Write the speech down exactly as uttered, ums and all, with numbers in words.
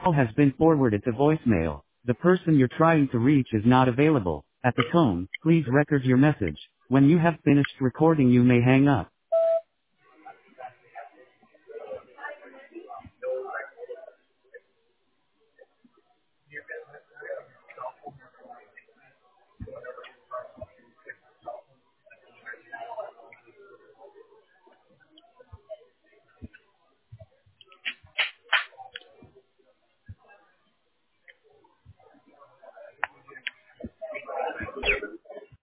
call has been forwarded to voicemail. The person you're trying to reach is not available. At the tone, please record your message. When you have finished recording, you may hang up.